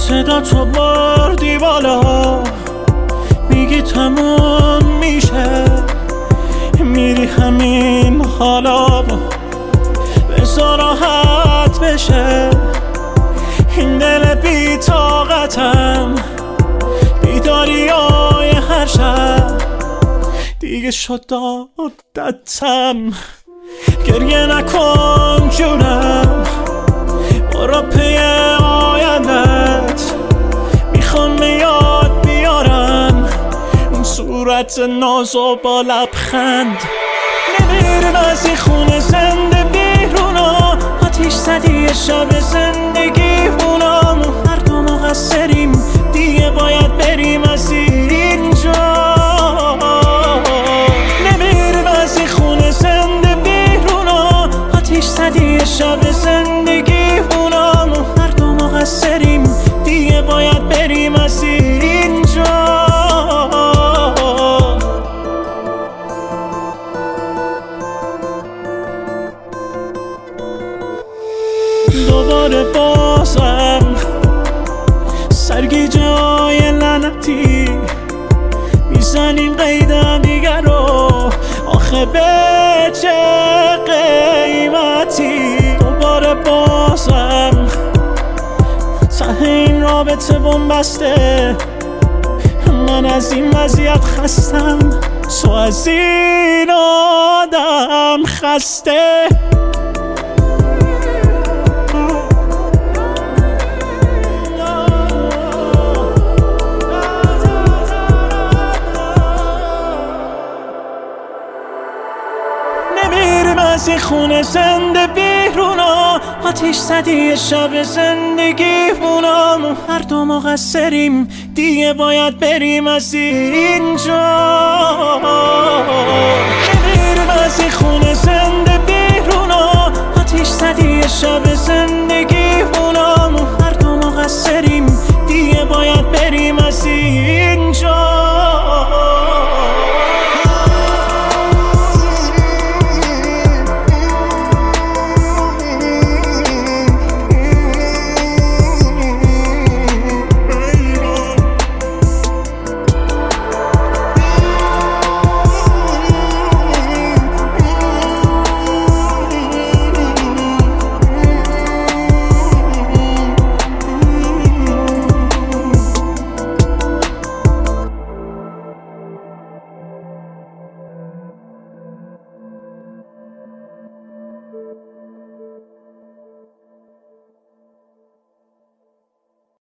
صدا تو بردی بالا، میگی تموم میشه، میری همین حالا، بذار راحت بشه این دل بی طاقتم، بیداریای هر شب دیگه شد عادتم. گریه نکن جونم، برو پی آیندت، میخوام یاد بیارم اون صورت نازو با لبخند. نمیریم از این خونه زنده بیرونا، آتیش زدی شب زندگی هونم، هر دو مقصریم دیگه باید بریم از اینجا. نمیریم از این خونه زنده بیرونا، آتیش زدی شب زندگی هونم، هر دو مقصریم دیگه باید بریم از اینجا. دوباره بازم سرگیجه های لعنتی میزنیم قیدم دیگر رو، آخه به چه قیمتی؟ دوباره بازم ته این رابطه بنبسته، من از این وضعیت خستم، تو از این آدم خسته. نمیریم از این خونه زنده بیرونا، آتیش زدی شب زندگی هونم، هر دو مقصریم دیگه باید بریم از اینجا. نمیریم از این خونه زنده بیرونا، آتیش زدی شب زندگی